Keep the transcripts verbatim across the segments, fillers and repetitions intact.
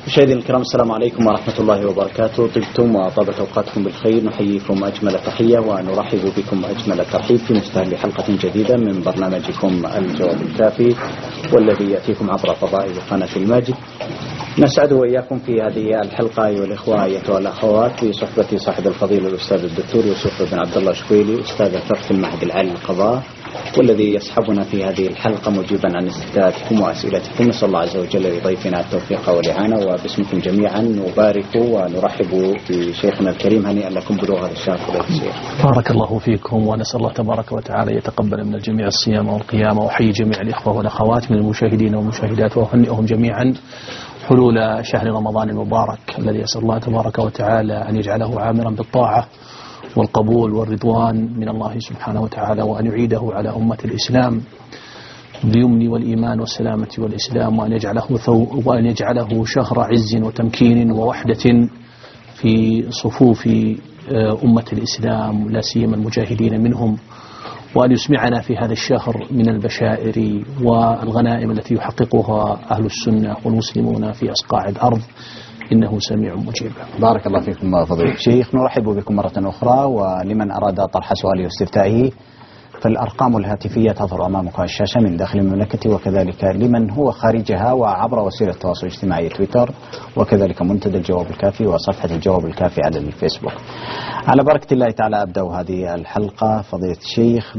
مشاهدينا الكرام، السلام عليكم ورحمة الله وبركاته. طبتم وطابت أوقاتكم بالخير. نحييكم أجمل تحية ونرحب بكم أجمل الترحيب في مستهل حلقة جديدة من برنامجكم الجواب الكافي، والذي يأتيكم عبر فضائل قناة الماجد. نسعد وإياكم في هذه الحلقة أيها الإخوة أيتها الأخوات بصحبة صاحب الفضيلة الأستاذ الدكتور يوسف بن عبد الله شكويلي، أستاذ الفقه في المعهد العالي للقضاء، والذي يصحبنا في هذه الحلقة مجيبا عن استفتاءاتكم وأسئلتكم. نسأل الله عز وجل لضيفنا التوفيق والإعانة، وباسمكم جميعا نبارك ونرحب بشيخنا الكريم. هنيئا لكم بلوغ هذا الشهر الخير. بارك الله فيكم، ونسأل الله تبارك وتعالى يتقبل من الجميع الصيام والقيام، وحيي جميع الإخوة والأخوات من المشاهدين والمشاهدات، وأهنئهم جميعا حلول شهر رمضان المبارك الذي يسأل الله تبارك وتعالى أن يجعله عامرا بالطاعة والقبول والرضوان من الله سبحانه وتعالى، وأن يعيده على أمة الإسلام باليمن والإيمان والسلامة والإسلام، وأن يجعله, وأن يجعله شهر عز وتمكين ووحدة في صفوف أمة الإسلام، لا سيما المجاهدين منهم، وأن يسمعنا في هذا الشهر من البشائر والغنائم التي يحققها أهل السنة والمسلمون في أصقاع الأرض، إنه سميع مجيب. بارك الله فيكم فضيلة الشيخ. نرحب بكم مرة أخرى، ولمن أراد طرح سؤاله واستفتائه فالأرقام الهاتفية تظهر أمامكم على الشاشة من داخل المملكة، وكذلك لمن هو خارجها وعبر وسيلة التواصل الاجتماعي تويتر، وكذلك منتدى الجواب الكافي وصفحة الجواب الكافي على الفيسبوك. على بركة الله تعالى أبدأ هذه الحلقة فضيلة الشيخ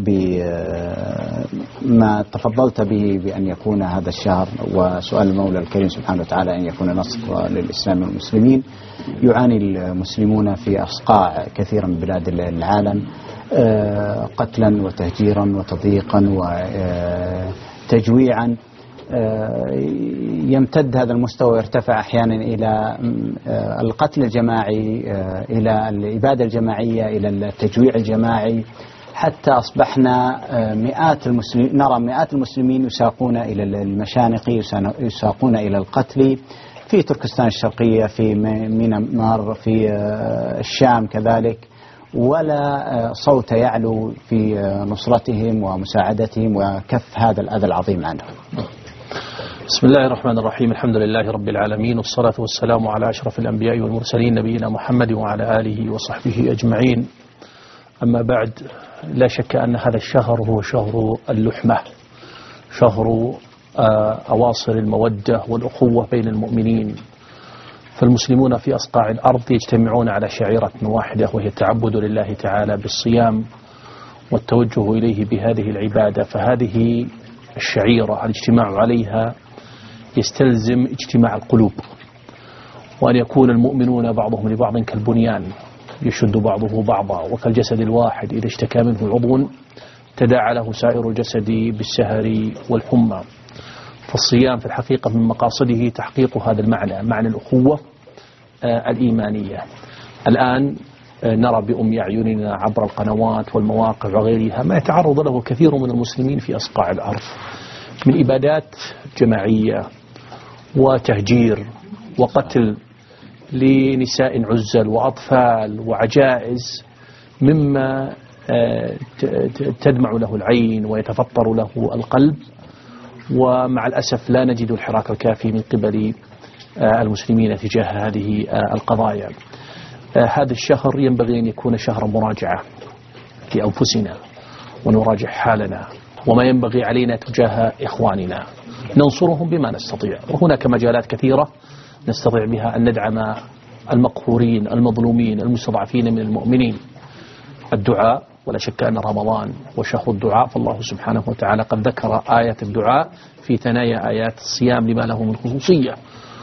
بما تفضلت به بأن يكون هذا الشهر، وسؤال المولى الكريم سبحانه وتعالى أن يكون نصر للإسلام والمسلمين. يعاني المسلمون في أصقاع كثيرا من بلاد العالم قتلا وتهجيرا وتضييقا وتجويعا، يمتد هذا المستوى ويرتفع أحيانا إلى القتل الجماعي، إلى الإبادة الجماعية، إلى التجويع الجماعي، حتى أصبحنا مئات المسلمين نرى مئات المسلمين يساقون إلى المشانق، يساقون إلى القتل في تركستان الشرقية، في ميانمار، في الشام كذلك، ولا صوت يعلو في نصرتهم ومساعدتهم وكف هذا الأذى العظيم عنهم. بسم الله الرحمن الرحيم، الحمد لله رب العالمين، والصلاة والسلام على أشرف الأنبياء والمرسلين نبينا محمد وعلى آله وصحبه أجمعين. أما بعد، لا شك أن هذا الشهر هو شهر اللحمة، شهر أواصر المودة والأخوة بين المؤمنين، فالمسلمون في أصقاع الأرض يجتمعون على شعيرة واحدة، وهي التعبد لله تعالى بالصيام والتوجه إليه بهذه العبادة. فهذه الشعيرة الاجتماع عليها يستلزم اجتماع القلوب، وأن يكون المؤمنون بعضهم لبعض كالبنيان يشد بعضه بعضا، وكالجسد الواحد إذا اشتكى منه عضو تداعى له سائر الجسد بالسهر والحمى. فالصيام في الحقيقة من مقاصده تحقيق هذا المعنى، معنى الأخوة الإيمانية. الآن نرى بأم أعيننا عبر القنوات والمواقع وغيرها ما يتعرض له كثير من المسلمين في أصقاع الأرض من إبادات جماعية وتهجير وقتل لنساء عزل وأطفال وعجائز، مما تدمع له العين ويتفطر له القلب، ومع الأسف لا نجد الحراك الكافي من قبل المسلمين تجاه هذه القضايا. هذا الشهر ينبغي أن يكون شهر مراجعة لأنفسنا، ونراجع حالنا وما ينبغي علينا تجاه إخواننا، ننصرهم بما نستطيع، وهناك مجالات كثيرة نستطيع بها أن ندعم المقهورين المظلومين المستضعفين من المؤمنين. الدعاء، ولا شك أن رمضان وشهر الدعاء، فالله سبحانه وتعالى قد ذكر آية الدعاء في ثنايا آيات الصيام لما له من خصوصية.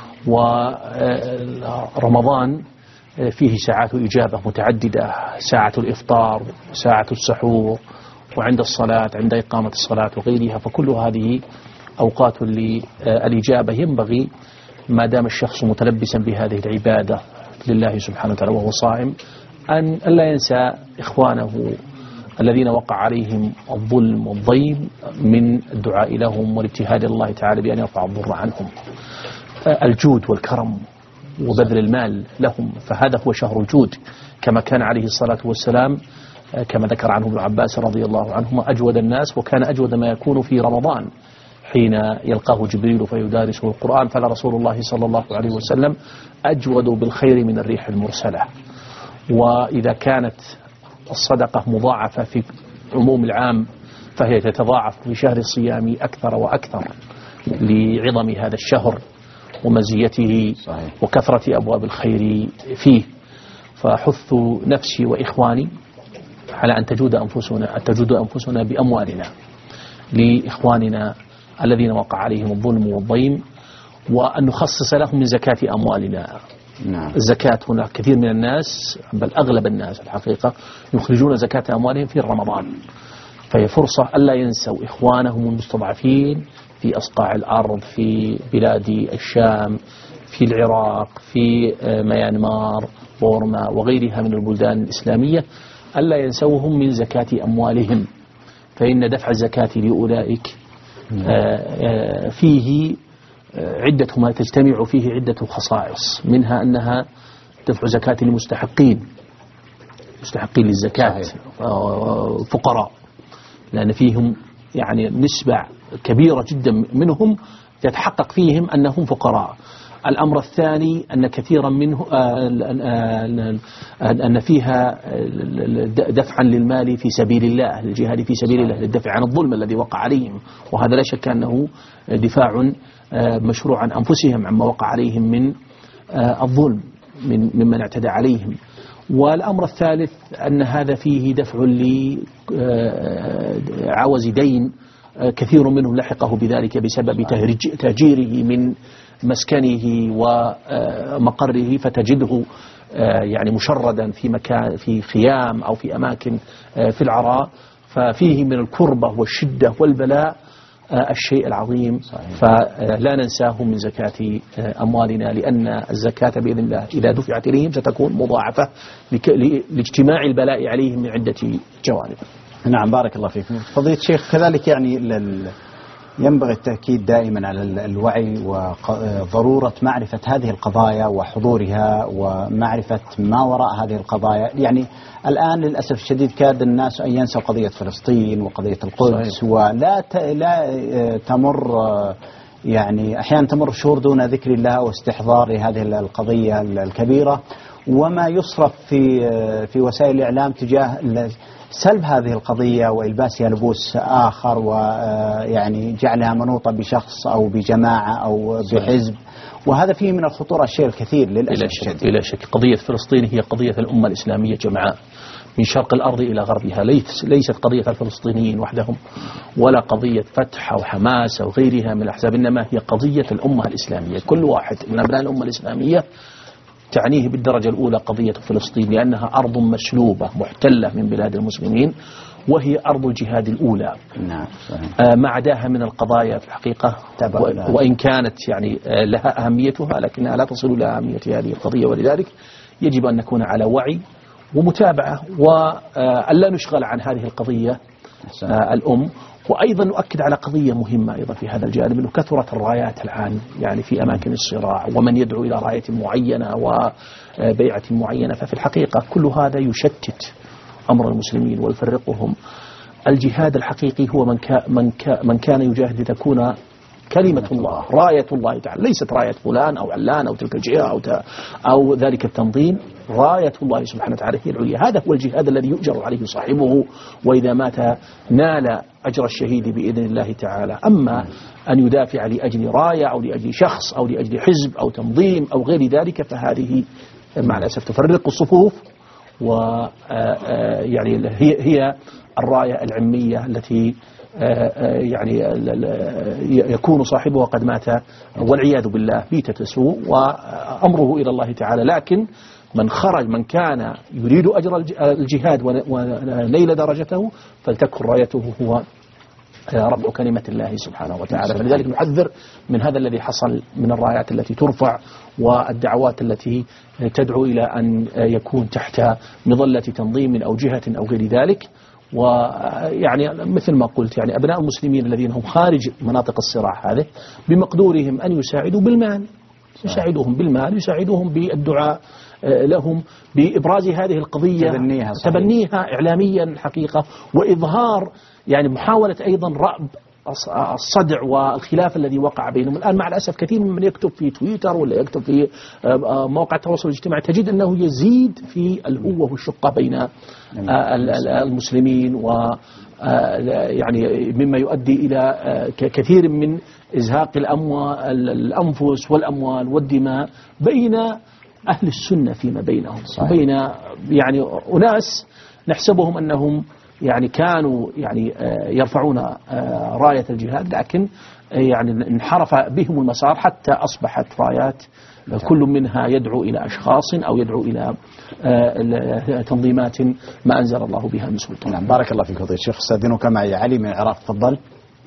ورمضان فيه ساعات إجابة متعددة، ساعة الإفطار، ساعة السحور، وعند الصلاة، عند إقامة الصلاة وغيرها، فكل هذه أوقات للإجابة. ينبغي ما دام الشخص متلبسا بهذه العبادة لله سبحانه وتعالى وهو صائم أن لا ينسى إخوانه الذين وقع عليهم الظلم والضيم من الدعاء لهم والابتهال الله تعالى بأن يرفع الضر عنهم، الجود والكرم وبذل المال لهم، فهذا هو شهر الجود، كما كان عليه الصلاة والسلام كما ذكر عنه ابن عباس رضي الله عنهما أجود الناس، وكان أجود ما يكون في رمضان حين يلقاه جبريل فيدارسه القرآن، فلرسول الله صلى الله عليه وسلم أجود بالخير من الريح المرسلة. وإذا كانت الصدقة مضاعفة في عموم العام فهي تتضاعف في شهر الصيام أكثر وأكثر لعظم هذا الشهر ومزيته وكثرة أبواب الخير فيه. فحث نفسي وإخواني على أن تجود أنفسنا, أن تجود أنفسنا بأموالنا لإخواننا الذين وقع عليهم الظلم والضيم، وأن نخصص لهم من زكاة أموالنا. نعم. الزكاة هنا كثير من الناس بل أغلب الناس الحقيقة يخرجون زكاة أموالهم في رمضان، فهي فرصة ألا ينسوا إخوانهم المستضعفين في أصقاع الأرض، في بلاد الشام، في العراق، في ميانمار، بورما وغيرها من البلدان الإسلامية، ألا ينسوهم من زكاة أموالهم، فإن دفع الزكاة لأولئك فيه عدة ما تجتمع فيه عدة خصائص، منها أنها دفع زكاة للمستحقين، مستحقين للزكاة فقراء، لأن فيهم يعني نسبة كبيرة جدا منهم يتحقق فيهم أنهم فقراء. الأمر الثاني أن كثيرا منه أن فيها دفعا للمال في سبيل الله، للجهاد في سبيل الله، للدفع عن الظلم الذي وقع عليهم، وهذا لا شك أنه دفاع مشروع عن أنفسهم عما وقع عليهم من الظلم من ممن اعتدى عليهم. والأمر الثالث أن هذا فيه دفع لعوز دين كثير منهم لحقه بذلك بسبب تهجيره من مسكنه ومقره، فتجده يعني مشردا في مكان في خيام أو في أماكن في العراء، ففيه من الكربة والشدة والبلاء الشيء العظيم. فلا ننساه من زكاة أموالنا، لأن الزكاة بإذن الله إذا دفعت إليهم ستكون مضاعفة لاجتماع البلاء عليهم من عدة جوانب. نعم، بارك الله فيكم فضيلة الشيخ. كذلك يعني ينبغي التأكيد دائما على الوعي وضرورة معرفة هذه القضايا وحضورها ومعرفة ما وراء هذه القضايا. يعني الآن للأسف الشديد كاد الناس أن ينسوا قضية فلسطين وقضية القدس، صحيح. ولا لا تمر يعني أحيانا تمر شهور دون ذكر الله واستحضار لهذه القضية الكبيرة، وما يصرف في في وسائل الإعلام تجاه سلب هذه القضية وإلباسها لبوس آخر، ويعني جعلها منوطة بشخص أو بجماعة أو بحزب، وهذا فيه من الخطورة الشيء الكثير للأسف الشديد. بلا شك قضية فلسطين هي قضية الأمة الإسلامية جمعاء من شرق الأرض إلى غربها، ليست قضية الفلسطينيين وحدهم ولا قضية فتح أو حماس أو غيرها من الأحزاب، إنما هي قضية الأمة الإسلامية. كل واحد من أبناء الأمة الإسلامية تعنيه بالدرجة الأولى قضية فلسطين، لأنها أرض مسلوبة محتلة من بلاد المسلمين، وهي أرض الجهاد الأولى. نعم. آه ما عداها من القضايا في الحقيقة، وإن كانت يعني آه لها أهميتها لكنها لا تصل إلى أهمية هذه القضية، ولذلك يجب أن نكون على وعي ومتابعة، وألا نشغل عن هذه القضية آه الأم. وأيضا نؤكد على قضية مهمة أيضا في هذا الجانب، أنه كثرت الرايات الآن يعني في أماكن الصراع، ومن يدعو إلى راية معينة وبيعة معينة، ففي الحقيقة كل هذا يشتت أمر المسلمين ويفرقهم. الجهاد الحقيقي هو من, كا من, كا من كان يجاهد لتكون كلمة الله، راية الله تعالى، ليست راية فلان أو علان أو تلك الجهة أو, أو ذلك التنظيم، راية الله سبحانه وتعالى هي العليا. هذا هو الجهاد الذي يؤجر عليه صاحبه، وإذا مات نال أجر الشهيد بإذن الله تعالى. أما أن يدافع لأجل راية أو لأجل شخص أو لأجل حزب أو تنظيم أو غير ذلك، فهذه مع الأسف تفرق الصفوف، ويعني هي هي الراية العلمية التي يعني يكون صاحبها قد مات والعياذ بالله ميتة سوء وأمره إلى الله تعالى. لكن من خرج من كان يريد أجر الجهاد ونيل درجته فلتكن رايته هو رفع كلمة الله سبحانه وتعالى. فلذلك نحذر من هذا الذي حصل من الرايات التي ترفع والدعوات التي تدعو إلى أن يكون تحت مظلة تنظيم أو جهة أو غير ذلك. ويعني مثل ما قلت يعني أبناء المسلمين الذين هم خارج مناطق الصراع هذه بمقدورهم أن يساعدوا بالمال، يساعدوهم بالمال، يساعدوهم بالدعاء لهم بإبراز هذه القضية، تبنيها, تبنيها إعلاميا حقيقة، وإظهار يعني محاولة أيضا رأب الصدع والخلاف الذي وقع بينهم. الآن مع الأسف كثير من يكتب في تويتر ولا يكتب في مواقع التواصل الاجتماعي تجد أنه يزيد في الأوة والشقة بين المسلمين، و يعني مما يؤدي إلى كثير من إزهاق الأموال الأنفس والأموال والدماء بين أهل السنة فيما بينهم. صحيح. بين يعني أناس نحسبهم أنهم يعني كانوا يعني يرفعون راية الجهاد، لكن يعني انحرف بهم المسار حتى أصبحت رايات كل منها يدعو إلى أشخاص أو يدعو إلى تنظيمات ما أنزل الله بها من سلطان. نعم، بارك الله فيك فضيلة الشيخ. استاذنك معي علي من العراق، تفضل.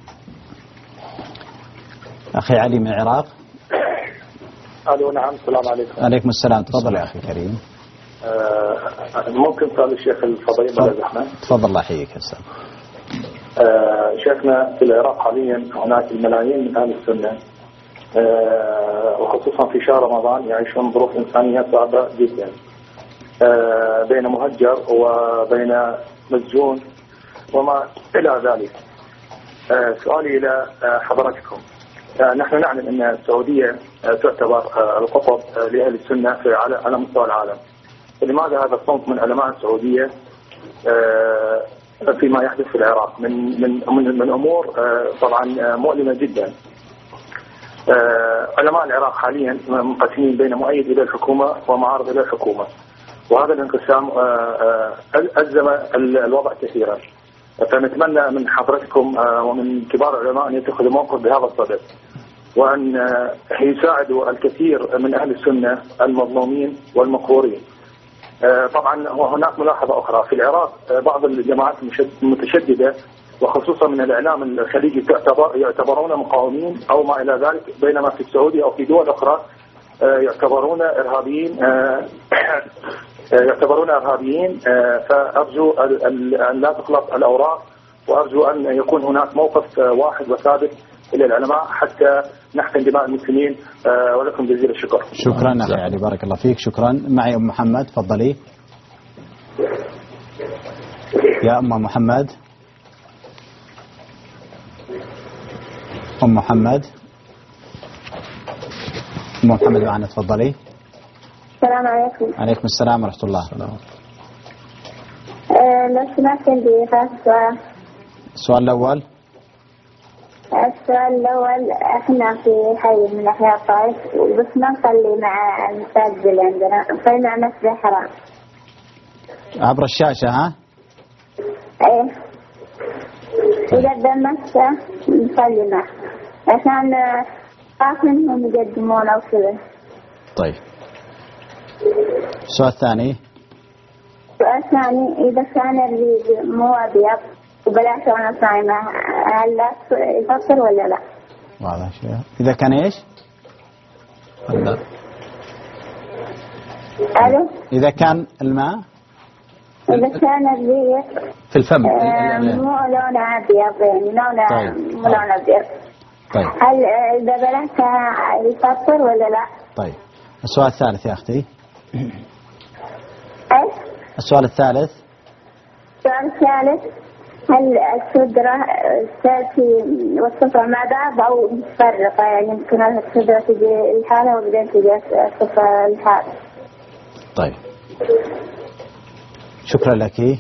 أخي علي من العراق. الو نعم، السلام عليكم. عليكم السلام، تفضل يا أخي الكريم. آه ممكن سؤال الشيخ الفضيل بلا زحمة؟ تفضل، الله يحييك يا أستاذ. آه شيخنا، في العراق حاليا هناك الملايين من أهل السنة، آه وخصوصا في شهر رمضان يعيشون ظروف إنسانية صعبة جدا، آه بين مهجر وبين مسجون وما إلى ذلك. آه سؤالي إلى حضرتكم، آه نحن نعلم أن السعودية آه تعتبر آه القطب آه لأهل السنة في على مستوى العالم. لماذا هذا الصنف من علماء السعودية آه فيما يحدث في العراق من من من, من أمور آه طبعا مؤلمة جدا؟ آه علماء العراق حاليا منقسمين بين مؤيد إلى الحكومة ومعارض إلى الحكومة، وهذا الانقسام آه أزم الوضع كثيرا. فنتمنى من حضرتكم آه ومن كبار العلماء أن يتخذوا موقف بهذا الصدد، وأن آه يساعدوا الكثير من أهل السنة المظلومين والمقهورين. آه طبعا هناك ملاحظة أخرى في العراق، آه بعض الجماعات المتشددة وخصوصا من الإعلام الخليجي تعتبر يعتبرون مقاومين أو ما إلى ذلك، بينما في السعودية أو في دول أخرى آه يعتبرون إرهابيين آه يعتبرون إرهابيين. آه فأرجو أن لا تخلط الأوراق، وأرجو أن يكون هناك موقف آه واحد وثابت إلى العلماء حتى نحقن دماء المسلمين. آه ولكم جزيل الشكر. شكرا أخي علي، بارك الله فيك. شكرا. معي أم محمد، تفضلي يا أم محمد. أم محمد أم محمد معنا، تفضلي. السلام عليكم. عليكم السلام ورحمة الله. أه لو سمحت عندي ثلاث سؤال. السؤال الأول. السؤال الأول، احنا في حي من أحياء الطائف بس ما نصلي مع المساجد اللي عندنا، نصلي مع مسجد الحرام. عبر الشاشة ها؟ ايه. إذا دمت نصلي معه عشان خاف منهم يقدمون أو كذا. طيب. السؤال الثاني. السؤال الثاني، إذا كان الريق مو أبيض وبلعت وأنا صايمة هل لا يفطر ولا لا؟ واضح شيء. إذا كان إيش؟ لا. ألو. إذا كان الماء. إذا كان الريق في الفم آه مو لونه أبيض، يعني لونه طيب. مو لونه أبيض. طيب. هل إذا بلعتها يفطر ولا لا؟ طيب. السؤال الثالث يا أختي. إيش؟ السؤال الثالث. السؤال الثالث، هل السدرة تأتي والصفرة مع بعض أو متفرقة؟ يعني يمكن السدرة تجي الحالة وبعدين تجي الصفرة الحالة. طيب. شكرا لك.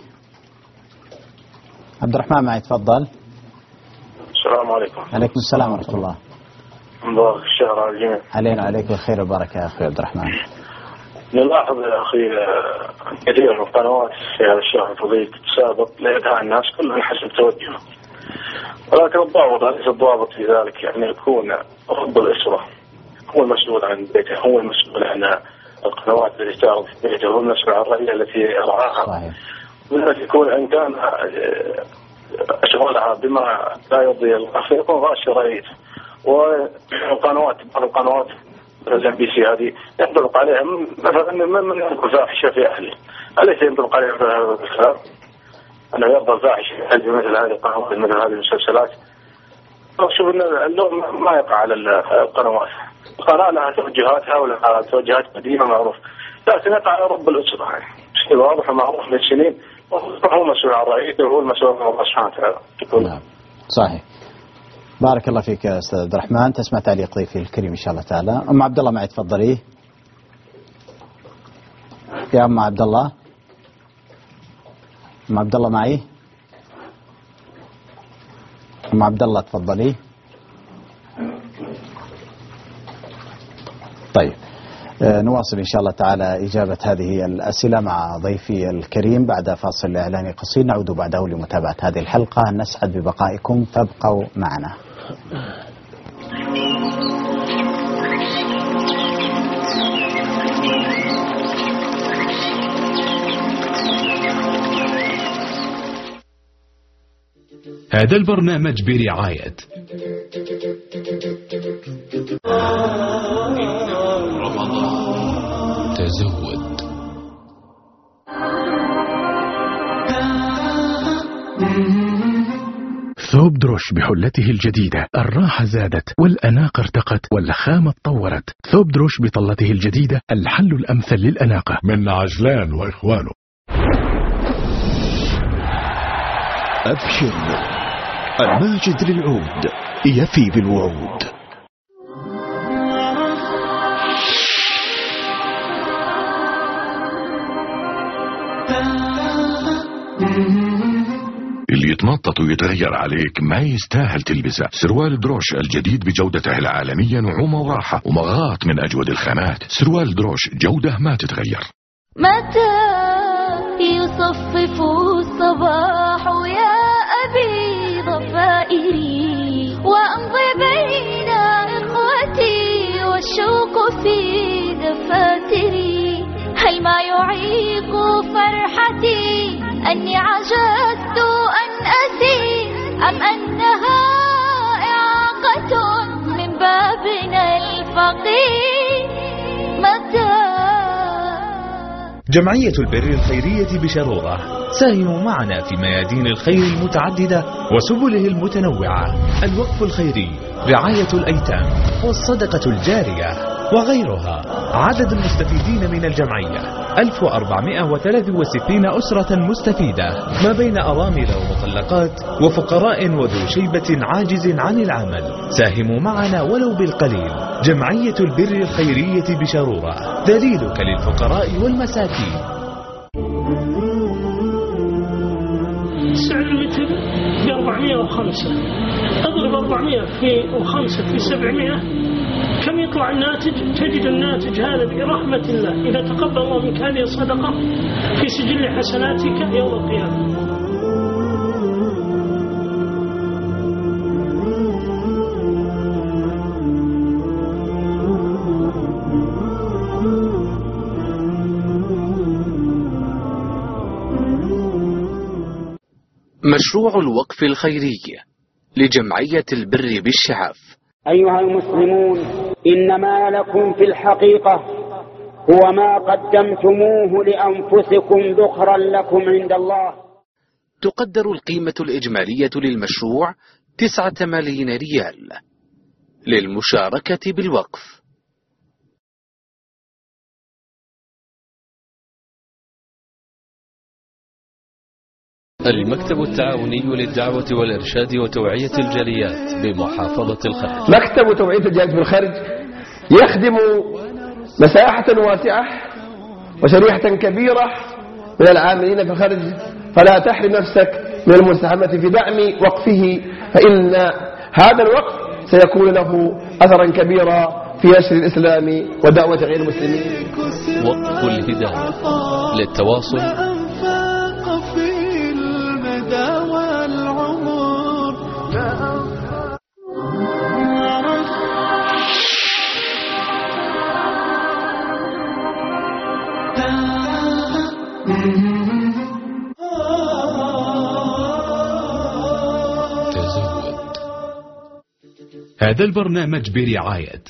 عبد الرحمن معي، تفضل. السلام عليكم. عليكم السلام ورحمة الله. مبارك الشهر على الجميع. علينا وعليك بالخير والبركة يا أخي عبد الرحمن. نلاحظ يا أخي كثير من القنوات في هذا الشهر الفضيل تسابق لإدعاء الناس كلهم حسب توجهه، ولكن الضابط ليس الضابط في ذلك يعني يكون رب الأسرة هو المسؤول عن بيته، هو المسؤول عن القنوات التي تعرض في بيته، هو المسؤول عن الرعية التي يرعاها. صحيح. ولذلك يكون إن كان أشغالها بما لا يرضي الله فيكون غاش رعيته. والقنوات بعض القنوات مثل ام بي سي هذه ينطبق عليها مثلا من من يرضى الفاحشه في اهله، اليس ينطبق عليها هذا الكلام؟ انه يرضى الفاحشه في اهله مثل هذه القنوات مثل هذه المسلسلات. شوف ان اللوم ما يقع على القنوات، القناه لها توجهاتها ولها توجهات قديمه معروف، لكن يقع على رب الاسره شيء واضح ومعروف من سنين، وهو المسؤول عن رعيته وهو المسؤول عن الله سبحانه وتعالى. نعم صحيح. بارك الله فيك يا أستاذ عبد الرحمن. تسمع تعليق ضيفي الكريم إن شاء الله تعالى. أم عبد الله معي تفضلي. يا أم عبد الله. أم عبد الله معي. أم عبد الله تفضلي. طيب نواصل إن شاء الله تعالى إجابة هذه الأسئلة مع ضيفي الكريم بعد فاصل إعلاني قصير، نعود بعده لمتابعة هذه الحلقة. نسعد ببقائكم فابقوا معنا. هذا البرنامج برعاية رمضان تزود. ثوب دروش بحلته الجديدة، الراحة زادت والأناقة ارتقت والخامة تطورت. ثوب دروش بطلته الجديدة، الحل الأمثل للأناقة. من عجلان وإخوانه. أبشر، الماجد للعود يفي بالوعود. اللي يتنطط ويتغير عليك ما يستاهل تلبسه. سروال دروش الجديد بجودته العالمية، نعومة وراحة ومغاط من أجود الخامات. سروال دروش جودة ما تتغير. متى يصفف الصباح يا أبي ضفائري، وأمضي بين إخوتي والشوق في دفاتري. هل ما يعيق فرحتي أني عجزت أن أسير، أم أنها إعاقة من بابنا الفقير؟ متى جمعية البر الخيرية بشرورة، ساهموا معنا في ميادين الخير المتعددة وسبله المتنوعة: الوقف الخيري، رعاية الأيتام، والصدقة الجارية وغيرها. عدد المستفيدين من الجمعية ألف وأربعمائة وثلاث وستين أسرة مستفيدة، ما بين أرامل ومطلقات وفقراء وذو شيبة عاجز عن العمل. ساهموا معنا ولو بالقليل. جمعية البر الخيرية بشرورة، دليلك للفقراء والمساكين. سعر المتر ب أربعمائة وخمسة، اضرب أربعمائة في وخمسة في سبعمائة، كم يطلع الناتج؟ تجد الناتج هذا برحمة الله إذا تقبل الله منك هذه الصدقة في سجل حسناتك يوم القيامة. مشروع الوقف الخيري لجمعية البر بالشعاف. أيها المسلمون، إن ما لكم في الحقيقة هو ما قدمتموه لأنفسكم ذخرا لكم عند الله. تقدر القيمة الإجمالية للمشروع تسعة ملايين ريال للمشاركة بالوقف. المكتب التعاوني للدعوة والإرشاد وتوعية الجاليات بمحافظة الخرج. مكتب توعية الجاليات بالخرج يخدم مساحة واسعة وشريحة كبيرة من العاملين في الخرج، فلا تحرم نفسك من المساهمة في دعم وقفه، فإن هذا الوقف سيكون له أثرا كبيرا في نشر الإسلام ودعوة غير المسلمين. وقف الهداية للتواصل تزود. هذا البرنامج برعاية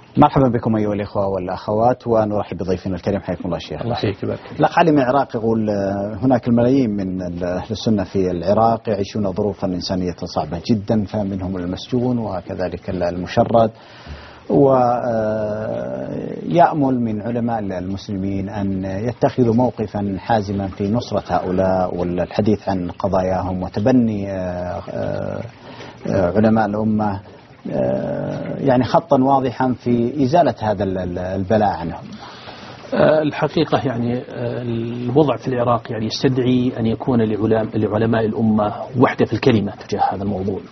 مرحبا بكم أيها الإخوة والأخوات، ونرحب بضيفنا الكريم. حياكم الله شيخ. الله يحييك ويبارك. الأخ علي من العراق يقول هناك الملايين من أهل السنة في العراق يعيشون ظروفا إنسانية صعبة جدا، فمنهم المسجون وكذلك المشرد، ويأمل من علماء المسلمين أن يتخذوا موقفا حازما في نصرة هؤلاء والحديث عن قضاياهم وتبني علماء الأمة يعني خطا واضحا في إزالة هذا البلاء عنهم. الحقيقة يعني الوضع في العراق يعني يستدعي أن يكون لعلماء الأمة وحدة في الكلمة تجاه هذا الموضوع،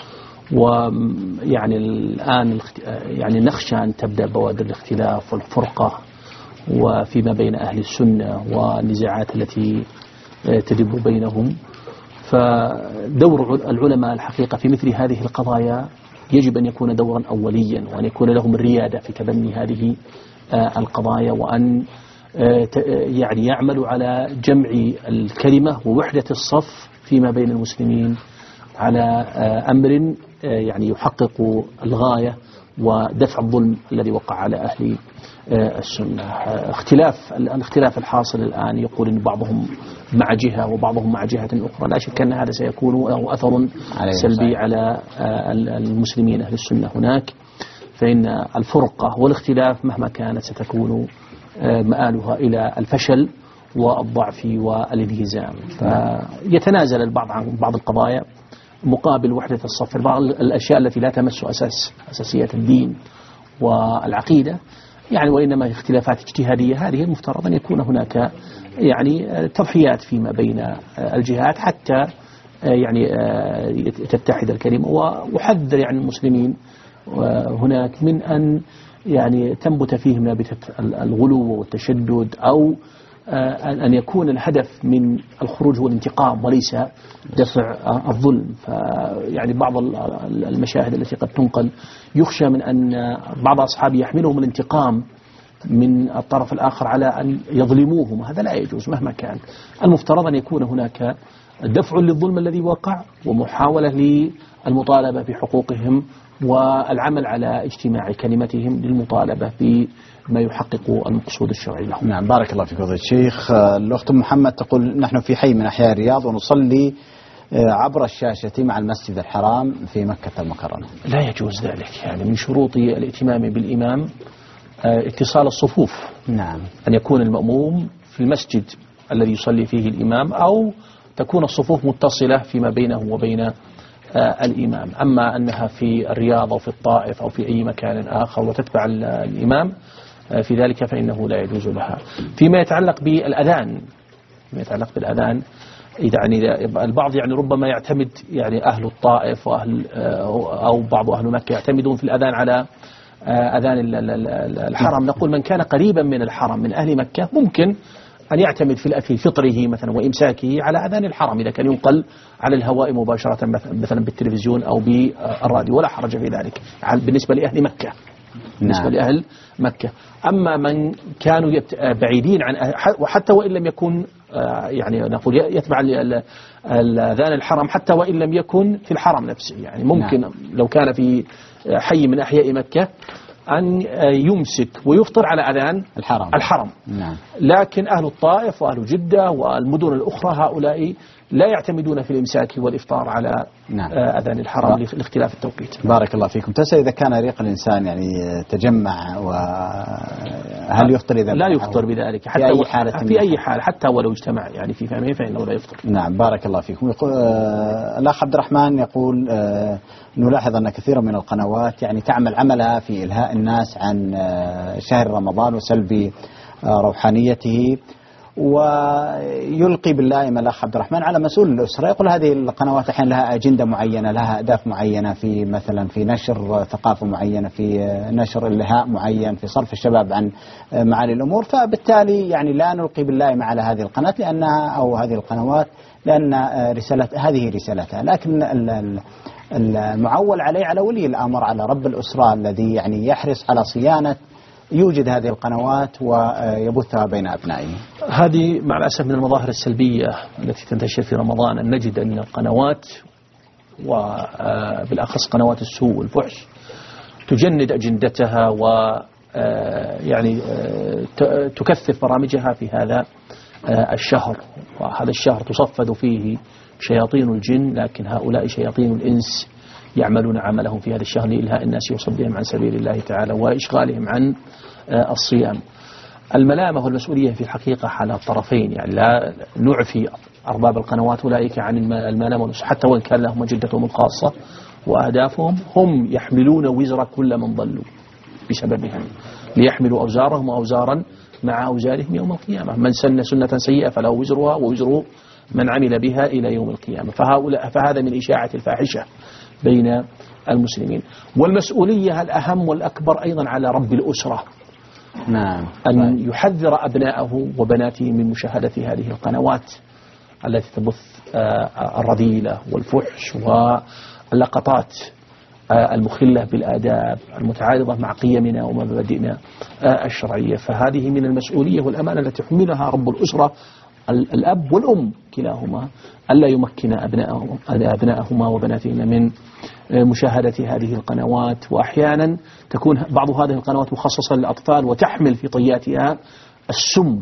ويعني الآن يعني نخشى أن تبدأ بوادر الاختلاف والفرقة وفيما بين أهل السنة والنزاعات التي تدب بينهم. فدور العلماء الحقيقة في مثل هذه القضايا يجب أن يكون دورا أوليا، وأن يكون لهم الريادة في تبني هذه القضايا، وأن يعني يعملوا على جمع الكلمة ووحدة الصف فيما بين المسلمين على أمر يعني يحقق الغاية ودفع الظلم الذي وقع على أهل السنة. اختلاف الاختلاف الحاصل الآن يقول إن بعضهم مع جهة وبعضهم مع جهة أخرى، لا شك أن هذا سيكون له أثر سلبي على المسلمين أهل السنة هناك، فإن الفرقة والاختلاف مهما كانت ستكون مآلها إلى الفشل والضعف والانهزام. فيتنازل البعض عن بعض القضايا مقابل وحدة الصف، بعض الأشياء التي لا تمس أساس أساسيات الدين والعقيدة يعني، وإنما اختلافات اجتهادية. هذه المفترض أن يكون هناك يعني تضحيات فيما بين الجهات حتى يعني تتحد الكلمة. وأحذر يعني المسلمين هناك من أن يعني تنبت فيهم نابتة الغلو والتشدد، أو أن يكون الهدف من الخروج هو الانتقام وليس دفع الظلم. فيعني بعض المشاهد التي قد تنقل يخشى من أن بعض أصحاب يحملهم الانتقام من الطرف الآخر على أن يظلموهم، هذا لا يجوز مهما كان. المفترض أن يكون هناك دفع للظلم الذي وقع ومحاولة للمطالبة بحقوقهم والعمل على اجتماع كلمتهم للمطالبة بما يحقق المقصود الشرعي لهم. نعم، بارك الله فيك فضيلة الشيخ. الأخت محمد تقول نحن في حي من أحياء الرياض ونصلي عبر الشاشة مع المسجد الحرام في مكة المكرمة. لا يجوز ذلك، يعني من شروط الائتمام بالإمام اتصال الصفوف. نعم، أن يكون المأموم في المسجد الذي يصلي فيه الإمام، أو تكون الصفوف متصلة فيما بينه وبين الإمام. أما أنها في الرياض أو في الطائف أو في أي مكان آخر وتتبع الإمام في ذلك فإنه لا يجوز لها. فيما يتعلق بالأذان فيما يتعلق بالأذان يعني البعض يعني ربما يعتمد يعني أهل الطائف وأهل أو بعض أهل مكة يعتمدون في الأذان على أذان الحرم. نقول من كان قريبا من الحرم من أهل مكة ممكن أن يعتمد في الأكل فطره مثلا وإمساكه على أذان الحرم إذا كان ينقل على الهواء مباشرة مثلا بالتلفزيون أو بالراديو، ولا حرج في ذلك بالنسبة لأهل مكة. بالنسبة لأهل مكة. أما من كانوا بعيدين عن وحتى وإن لم يكن يعني نقول يتبع الأذان الحرم حتى وإن لم يكن في الحرم نفسه، يعني ممكن نعم. لو كان في حي من أحياء مكة أن يمسك ويفطر على أذان الحرم, الحرم. نعم. لكن أهل الطائف وأهل جدة والمدن الأخرى هؤلاء لا يعتمدون في الإمساك والإفطار على نعم. أذان الحرم لاختلاف التوقيت. بارك الله فيكم. تسأل إذا كان ريق الإنسان يعني تجمع وهل يفطر إذا لا يفطر بذلك حتى في أي حالة في أي حال حتى ولو اجتمع يعني في فهمه فإنه لا يفطر. نعم، بارك الله فيكم. يقول آه الأخ عبد الرحمن يقول آه نلاحظ أن كثيرا من القنوات يعني تعمل عملها في إلهاء الناس عن آه شهر رمضان وسلب آه روحانيته، ويلقي باللائمة الأخ عبد الرحمن على مسؤول الأسرة. يقول هذه القنوات أحيانا لها أجندة معينة، لها أهداف معينة في مثلا في نشر ثقافة معينة، في نشر إلهاء معين، في صرف الشباب عن معالي الأمور، فبالتالي يعني لا نلقي باللائمة على هذه القناة لأنها أو هذه القنوات لأن رسالة هذه رسالتها. لكن المعول عليه على ولي الأمر، على رب الأسرة الذي يعني يحرص على صيانة يوجد هذه القنوات ويبثها بين أبنائه. هذه مع الأسف من المظاهر السلبية التي تنتشر في رمضان، أن نجد أن القنوات وبالأخص قنوات السوء والفحش تجند أجندتها و يعني تكثف برامجها في هذا الشهر. وهذا الشهر تصفد فيه شياطين الجن، لكن هؤلاء شياطين الإنس يعملون عملهم في هذا الشهر لإلهاء الناس وصدهم عن سبيل الله تعالى وإشغالهم عن الصيام. الملامة والمسؤولية في الحقيقة على الطرفين، يعني لا نعفي أرباب القنوات أولئك عن الملامة حتى وإن كان لهم جدتهم الخاصة وأهدافهم، هم يحملون وزر كل من ضلوا بسببهم، ليحملوا أوزارهم وأوزارا مع أوزارهم يوم القيامة. من سن سنة سيئة فله وزرها ووزر من عمل بها إلى يوم القيامة. فهؤلاء فهذا من إشاعة الفاحشة بين المسلمين. والمسؤولية الأهم والأكبر أيضا على رب الأسرة، نعم، أن يحذر أبناءه وبناته من مشاهدة هذه القنوات التي تبث الرذيلة والفحش واللقطات المخلة بالآداب المتعارضة مع قيمنا ومبادئنا الشرعية. فهذه من المسؤولية والأمانة التي يحملها رب الأسرة الأب والأم كلاهما، ألا يمكن أبنائهم أبنائهما وبناتهما من مشاهدة هذه القنوات. وأحيانا تكون بعض هذه القنوات مخصصة للأطفال وتحمل في طياتها السم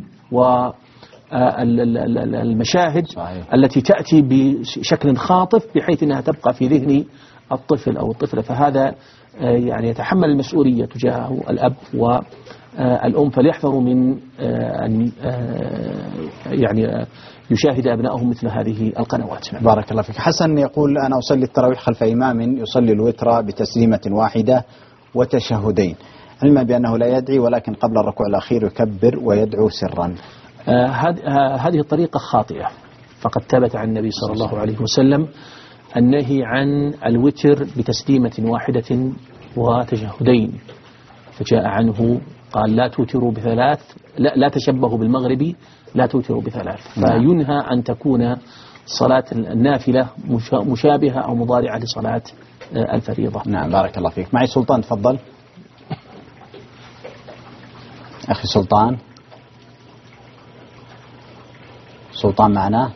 والمشاهد التي تأتي بشكل خاطف بحيث أنها تبقى في ذهن الطفل أو الطفلة. فهذا يعني يتحمل المسؤولية تجاهه الأب والأم، فليحذروا من أن يعني يشاهد أبنائهم مثل هذه القنوات. بارك الله فيك. حسن يقول أنا أصلي التراويح خلف إمام يصلي الوتر بتسليمة واحدة وتشهدين، علما بأنه لا يدعي ولكن قبل الركوع الأخير يكبر ويدعو سرا. هذه الطريقة خاطئة، فقد ثبت عن النبي صلى الله عليه وسلم النهي عن الوتر بتسليمة واحدة وتشهدين، فجاء عنه قال لا توتروا بثلاث، لا, لا تشبهوا بالمغرب لا توتروا بثلاث. فينهى أن تكون صلاة النافلة مشابهة أو مضارعة لصلاة الفريضة. نعم بارك الله فيك. معي سلطان، تفضل أخي سلطان. سلطان معنا؟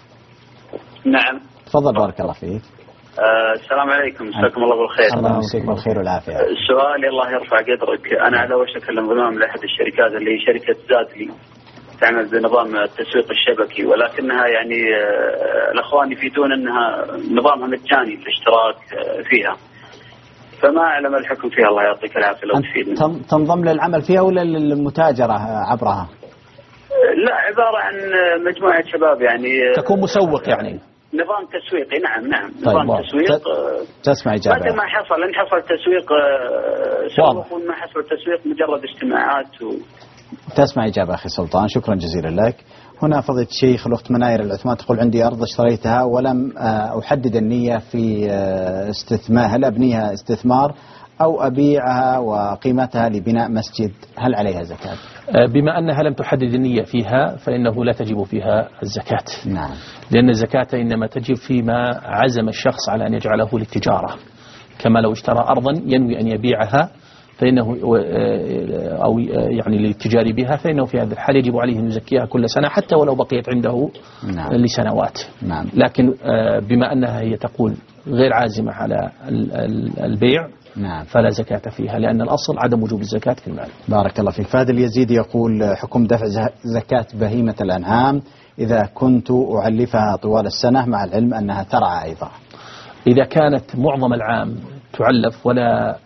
نعم تفضل بارك الله فيك. آه السلام عليكم، مساكم الله بالخير. الله يمسيك بالخير والعافية. سؤالي الله يرفع قدرك، أنا على وشك الانضمام لأحد الشركات اللي هي شركة زادلي تعمل بنظام التسويق الشبكي، ولكنها يعني آه الأخوان يفيدون أنها نظامها مجاني الاشتراك آه فيها، فما أعلم الحكم فيها. الله يعطيك العافية لو تفيدنا. تنضم للعمل فيها ولا للمتاجرة عبرها؟ لا، عبارة عن مجموعة شباب يعني تكون مسوق يعني نظام تسويقي. نعم نعم طيب نظام تسويق. تسمع إجابة. بعد ما حصل إن حصل تسويق سوق، وما حصل تسويق مجرد اجتماعات و... تسمع إجابة أخي سلطان، شكرا جزيلا لك. هنا فضيلة الشيخ الأخت مناير العثمان تقول عندي أرض اشتريتها ولم أحدد النية في استثمار، هل أبنيها استثمار أو أبيعها وقيمتها لبناء مسجد، هل عليها زكاة؟ بما أنها لم تحدد النية فيها فإنه لا تجب فيها الزكاة. نعم. لأن الزكاة إنما تجب فيما عزم الشخص على أن يجعله للتجارة، كما لو اشترى أرضا ينوي أن يبيعها فإنه أو يعني للتجار بها، فإنه في هذا الحال يجب عليه أن يزكيها كل سنة حتى ولو بقيت عنده نعم. لسنوات. نعم. لكن بما أنها هي تقول غير عازمة على البيع نعم. فلا زكاة فيها، لأن الأصل عدم وجوب الزكاة في المال. بارك الله فيك. فهد اليزيدي يقول حكم دفع زكاة بهيمة الأنعام إذا كنت أعلفها طوال السنة مع العلم أنها ترعى أيضا. إذا كانت معظم العام تعلف ولا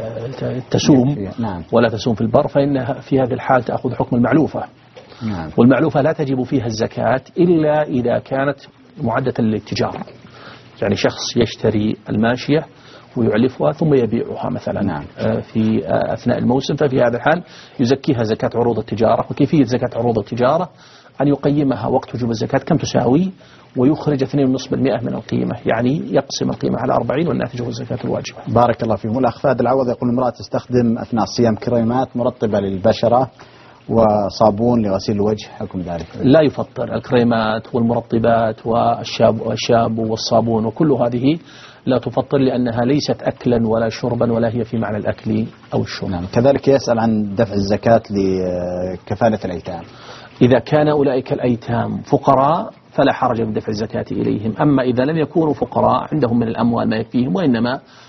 تسوم نعم. ولا تسوم في البر، فإنها في هذه الحال تأخذ حكم المعلوفة. نعم. والمعلوفة لا تجب فيها الزكاة إلا إذا كانت معدة للتجارة، يعني شخص يشتري الماشية ويعلفها ثم يبيعها مثلا نعم. في أثناء الموسم، ففي هذا الحال يزكيها زكاة عروض التجارة. وكيفية زكاة عروض التجارة أن يقيمها وقت وجوب الزكاة كم تساوي ويخرج اثنين ونصف بالمئة من القيمة، يعني يقسم القيمة على أربعين والناتج هو الزكاة الواجبة. بارك الله فيكم. الأخ فهد العوض يقول امرأة تستخدم أثناء الصيام كريمات مرطبة للبشرة وصابون لغسيل الوجه، حكم ذلك؟ لا يفطر. الكريمات والمرطبات والشاب والشاب والصابون وكل هذه لا تفطر، لأنها ليست أكلا ولا شربا ولا هي في معنى الأكل أو الشرب. نعم. كذلك يسأل عن دفع الزكاة لكفالة الأيتام. إذا كان أولئك الأيتام فقراء فلا حرج بدفع الزكاة إليهم، أما إذا لم يكونوا فقراء عندهم من الأموال ما يكفيهم وإنما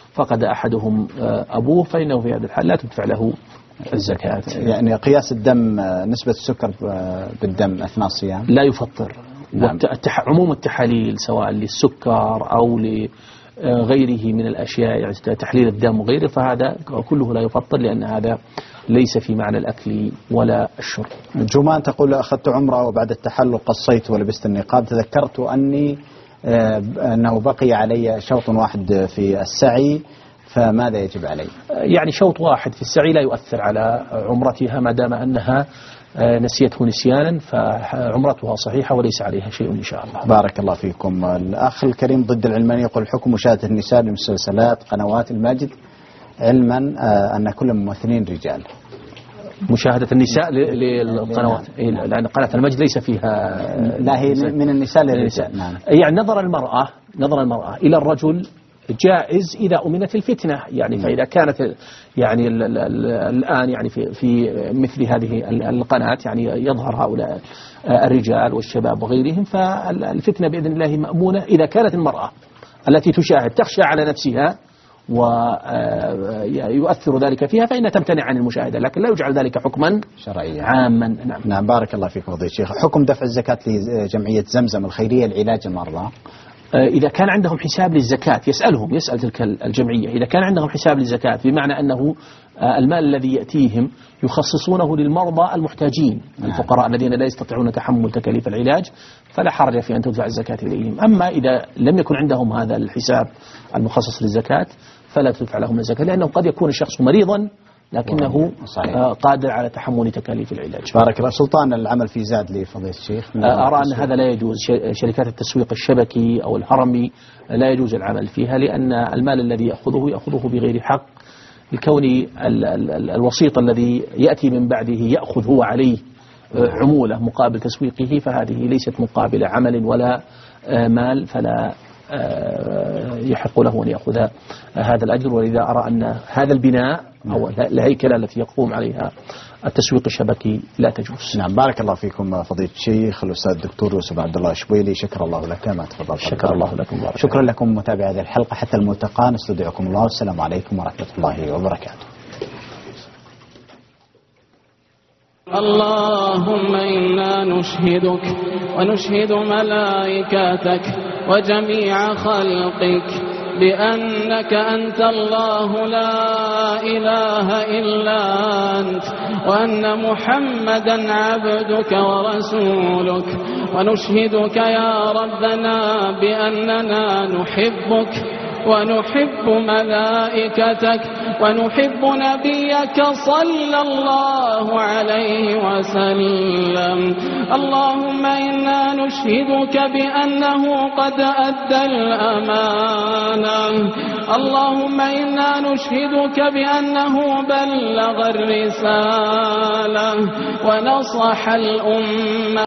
فقد أحدهم أبوه فإنه في هذا الحال لا تدفع له الزكاة. يعني قياس الدم نسبة السكر بالدم أثناء الصيام لا يفطر. نعم. عموم التحاليل سواء للسكر أو لغيره من الأشياء يعني تحليل الدم وغيره فهذا كله لا يفطر لأن هذا ليس في معنى الأكل ولا الشرب. جمان تقول أخذت عمرة وبعد التحلل قصيت ولبست النقاب تذكرت أني أنه بقي علي شوط واحد في السعي فماذا يجب علي؟ يعني شوط واحد في السعي لا يؤثر على عمرتها ما دام أنها نسيته نسيانا فعمرتها صحيحة وليس عليها شيء إن شاء الله. بارك الله فيكم. الأخ الكريم ضد العلمانية يقول حكم مشاهدة النساء لمسلسلات قنوات الماجد علما أن كل الممثلين رجال. مشاهدة النساء للقنوات لأن قناة المجد ليس فيها لا هي من النساء للرجال. نعم. يعني نظر المرأة نظر المرأة إلى الرجل جائز إذا أمنت الفتنة يعني فإذا كانت يعني ال ال ال الآن يعني في في مثل هذه القناة يعني يظهر هؤلاء الرجال والشباب وغيرهم فالفتنة بإذن الله مأمونة إذا كانت المرأة التي تشاهد تخشى على نفسها ويؤثر ذلك فيها فإنها تمتنع عن المشاهدة لكن لا يجعل ذلك حكما شرعيا عاما. نعم. نعم بارك الله فيكم فضيلة الشيخ. حكم دفع الزكاة لجمعية زمزم الخيرية لعلاج المرضى إذا كان عندهم حساب للزكاة يسألهم يسأل تلك الجمعية إذا كان عندهم حساب للزكاة بمعنى أنه المال الذي يأتيهم يخصصونه للمرضى المحتاجين الفقراء الذين لا يستطيعون تحمل تكاليف العلاج فلا حرج في أن تدفع الزكاة إليهم. أما إذا لم يكن عندهم هذا الحساب المخصص للزكاة فلا تدفع لهم الزكاة لأنه قد يكون الشخص مريضا لكنه قادر على تحمل تكاليف العلاج. بارك الله. سلطان العمل في زاد لفضيلة الشيخ أرى أن هذا لا يجوز. شركات التسويق الشبكي أو الهرمي لا يجوز العمل فيها لأن المال الذي يأخذه يأخذه بغير حق لكون ال ال ال الوسيط الذي يأتي من بعده يأخذ هو عليه عمولة مقابل تسويقه فهذه ليست مقابل عمل ولا مال فلا يحق له أن يأخذ هذا الأجر. ولذا أرى أن هذا البناء أو الهيكلة التي يقوم عليها التسويق الشبكي لا تجوز. نعم بارك الله فيكم فضيلة الشيخ الأستاذ الدكتور يوسف عبد الله الشبيلي شكر الله لك ما تفضل. شكر الله لكم. شكرا لكم متابعي هذه الحلقة حتى الملتقى نستودعكم الله والسلام عليكم ورحمة الله وبركاته. اللهم إنا نشهدك ونشهد ملائكتك وجميع خلقك بأنك أنت الله لا إله إلا أنت وأن محمدا عبدك ورسولك ونشهدك يا ربنا بأننا نحبك ونحب ملائكتك ونحب نبيك صلى الله عليه وسلم. اللهم إنا نشهدك بأنه قد أدى الأمانة. اللهم إنا نشهدك بأنه بلغ الرسالة ونصح الأمة.